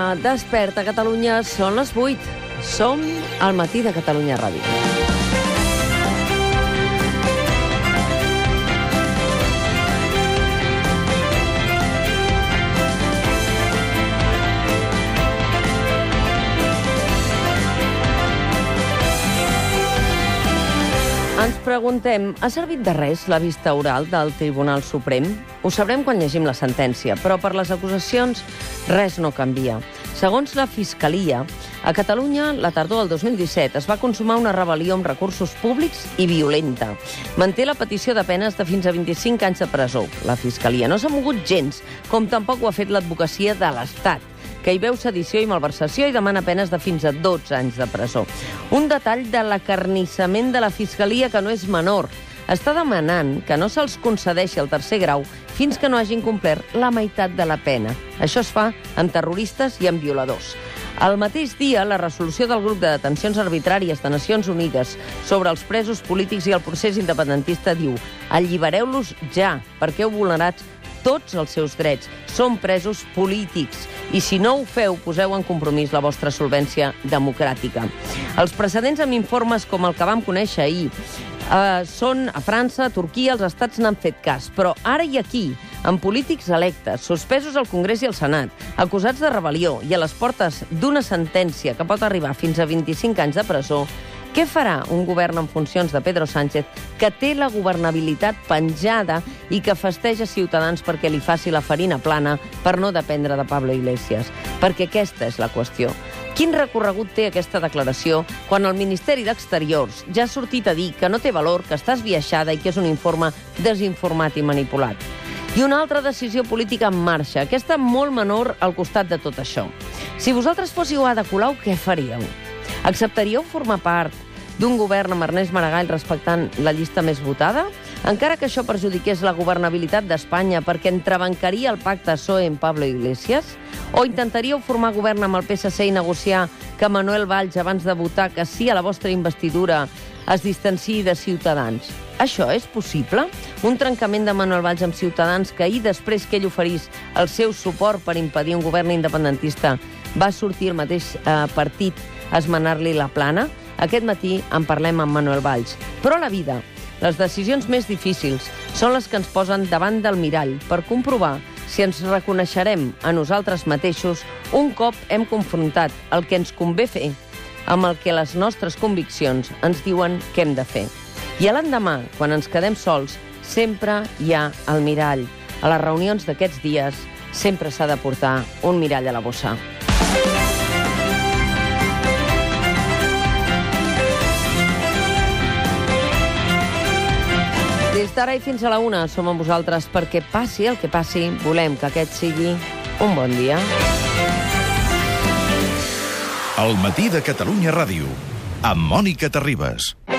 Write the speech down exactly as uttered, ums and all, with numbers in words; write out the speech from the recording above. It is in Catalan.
Desperta Catalunya, són les vuit. Som al matí de Catalunya Ràdio. Ens preguntem, ha servit de res la vista oral del Tribunal Suprem? Ho sabrem quan llegim la sentència, però per les acusacions res no canvia. Segons la Fiscalia, a Catalunya, la tardor del dos mil disset, es va consumar una rebel·lió amb recursos públics i violenta. Manté la petició de penes de fins a vint-i-cinc anys de presó. La Fiscalia no s'ha mogut gens, com tampoc ho ha fet l'advocacia de l'Estat, que hi veu sedició i malversació i demana penes de fins a dotze anys de presó. Un detall de l'acarnissament de la Fiscalia que no és menor. Està demanant que no se'ls concedeixi el tercer grau fins que no hagin complert la meitat de la pena. Això es fa amb terroristes i amb violadors. Al mateix dia, la resolució del grup de detencions arbitràries de Nacions Unides sobre els presos polítics i el procés independentista diu: allibereu-los ja, perquè heu vulnerat tots els seus drets. Són presos polítics i si no ho feu, poseu en compromís la vostra solvència democràtica. Els precedents amb informes com el que vam conèixer ahir eh, són a França, a Turquia, els estats n'han fet cas, però ara i aquí, amb polítics electes, suspesos al Congrés i al Senat, acusats de rebel·lió i a les portes d'una sentència que pot arribar fins a vint-i-cinc anys de presó, què farà un govern en funcions de Pedro Sánchez que té la governabilitat penjada i que festeja Ciutadans perquè li faci la farina plana per no dependre de Pablo Iglesias? Perquè aquesta és la qüestió. Quin recorregut té aquesta declaració quan el Ministeri d'Exteriors ja ha sortit a dir que no té valor, que està esbiaixada i que és un informe desinformat i manipulat? I una altra decisió política en marxa, aquesta molt menor al costat de tot això. Si vosaltres fóssiu Ada Colau, què faríeu? Acceptaríeu formar part d'un govern amb Ernest Maragall respectant la llista més votada? Encara que això perjudiqués la governabilitat d'Espanya perquè entrebancaria el pacte P S O E amb Pablo Iglesias? O intentaríeu formar govern amb el P S C i negociar que Manuel Valls, abans de votar que sí a la vostra investidura, es distanciï de Ciutadans? Això és possible? Un trencament de Manuel Valls amb Ciutadans que ahir, després que ell oferís el seu suport per impedir un govern independentista, va sortir el mateix eh, partit a esmenar-li la plana? Aquest matí en parlem amb Manuel Valls. Però a la vida, les decisions més difícils són les que ens posen davant del mirall per comprovar si ens reconeixerem a nosaltres mateixos un cop hem confrontat el que ens convé fer amb el que les nostres conviccions ens diuen que hem de fer. I a l'endemà, quan ens quedem sols, sempre hi ha el mirall. A les reunions d'aquests dies sempre s'ha de portar un mirall a la bossa. Des d'ara i fins a la una som amb vosaltres perquè passi el que passi, volem que aquest sigui un bon dia. El matí de Catalunya Ràdio, amb Mònica Terribas.